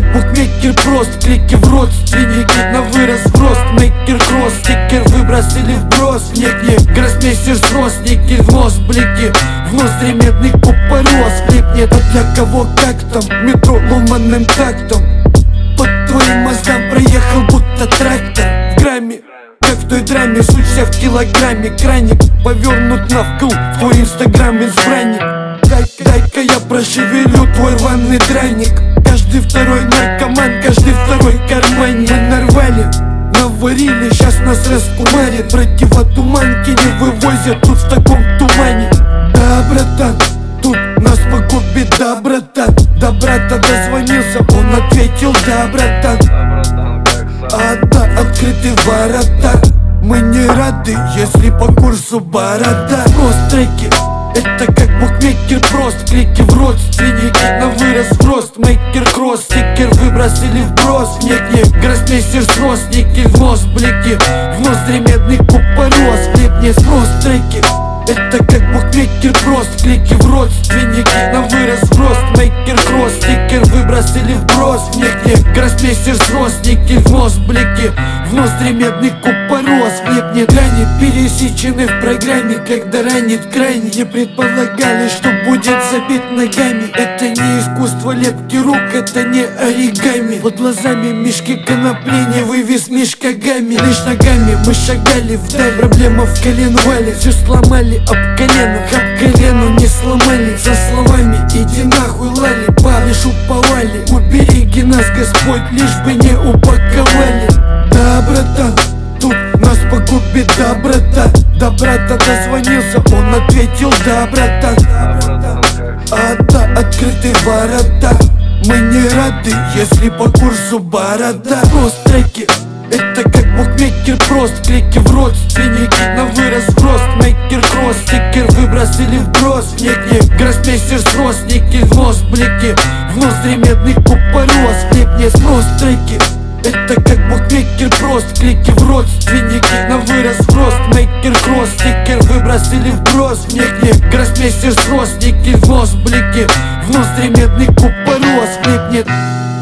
букмекер прост, клики в родственники на вырос в рост. Мейкер кросс, стикер выбросили вброс. Некие гроссмейстер сросники, в нос блики, в ноздри медный купорос влипнет. А для кого как там, метро ломаным тактом под твоим мозгам проехал будто трактор. В грамме, как в той драме, суть вся в килограмме. Краник повернут на вкл, в твой инстаграм избранник. Дай-ка я прошевелю твой рваный драник. Каждый второй наркоман, каждый второй карманник. Мы нарвали, наварили, щас нас раскумарит. Противотуманки не вывозят тут в таком тумане. Да, братан, тут нас погубит, да, братан. Да, брата дозвонился, он ответил, да, братан. А да, открыты ворота. Мы не рады, если по курсу борода. Рост треки, это как букмекер прост, клики в родственники на вырос в рост. Мейкер кросс, стикер выбросили вброс. Некие гроссмейстер сросники, в нос блики, в ноздри медный купорос влипнет. Рост треки, это как букмекер прост, клики в родственники на вырос в рост. Мейкер кросс, стикер выбросили вброс. Некие гроссмейстер сросники, в нос блики, в ноздри медный купорос влипнет. Грани пересечены в программе, когда ранит крайне. Не предполагали, что будет забит ногами. Это не искусство лепки рук, это не оригами. Под глазами мешки конопли, не вывез мешкагами. Лишь ногами мы шагали вдаль, проблема в коленвале. Все сломали об коленах, об колену не сломали. За словами иди нахуй лали, палишь уповали. Убереги нас Господь, лишь бы не упаковали. Да, братан, тут нас погубит, да, братан. Да, брата дозвонился, он ответил, да, братан. А да, открыты ворота. Мы не рады, если по курсу борода. Рост треки, это как букмекер прост, клики в родственники на вырос в рост. Мейкер кросс, стикер выбросили вброс. Некие гроссмейстер сросники, в нос блики, в ноздри медный купорос влипнет. Рост треки, это как букмекер прост, клики в родственники на вырос в рост. Мейкер кросс, стикер выбросили вброс. Некие гроссмейстер сросники, в нос блики, в ноздри медный купорос влипнет.